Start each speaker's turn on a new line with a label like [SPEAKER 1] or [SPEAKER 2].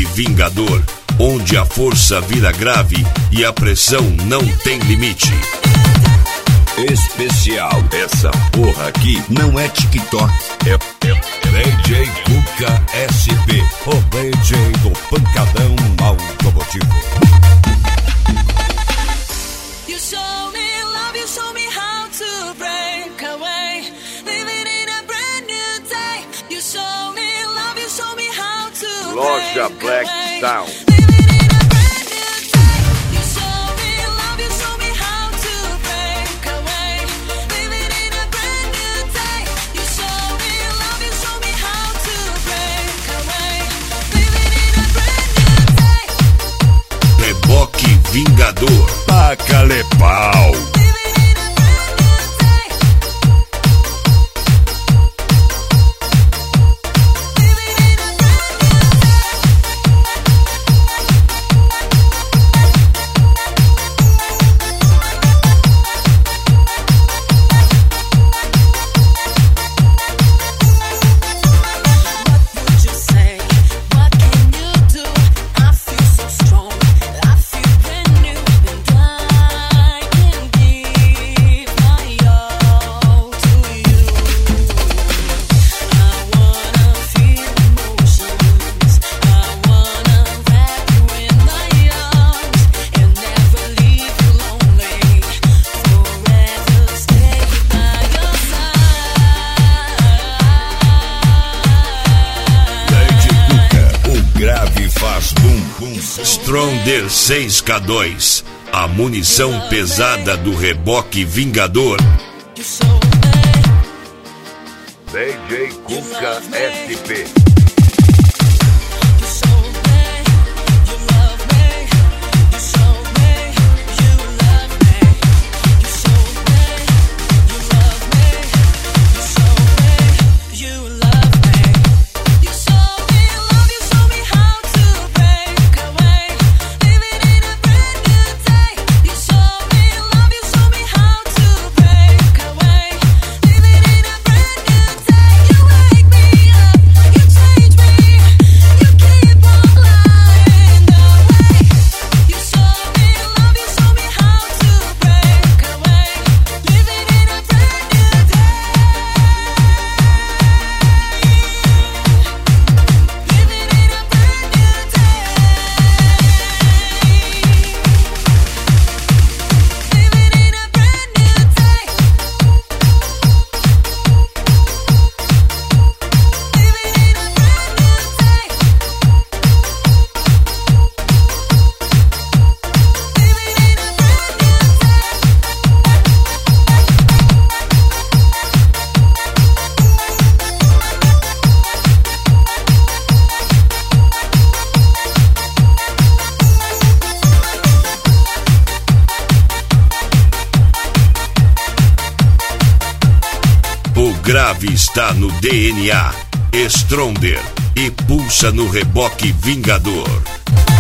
[SPEAKER 1] Vingador, onde a força vira grave e a pressão não tem limite.
[SPEAKER 2] Especial, essa porra aqui não é TikTok, é DJ Cuca SP, o DJ do pancadão automotivo.
[SPEAKER 3] You show me love, you show me how to break away, living in a brand new day. You show me love, you show me how to
[SPEAKER 1] Loja Black Sound. Reboque Vingador.
[SPEAKER 2] Taca-lhe pau.
[SPEAKER 1] Stronder 6K2, a munição pesada do Reboque Vingador.
[SPEAKER 2] DJ Cuca SP.
[SPEAKER 1] O grave está no DNA. Stronder e pulsa no Reboque Vingador.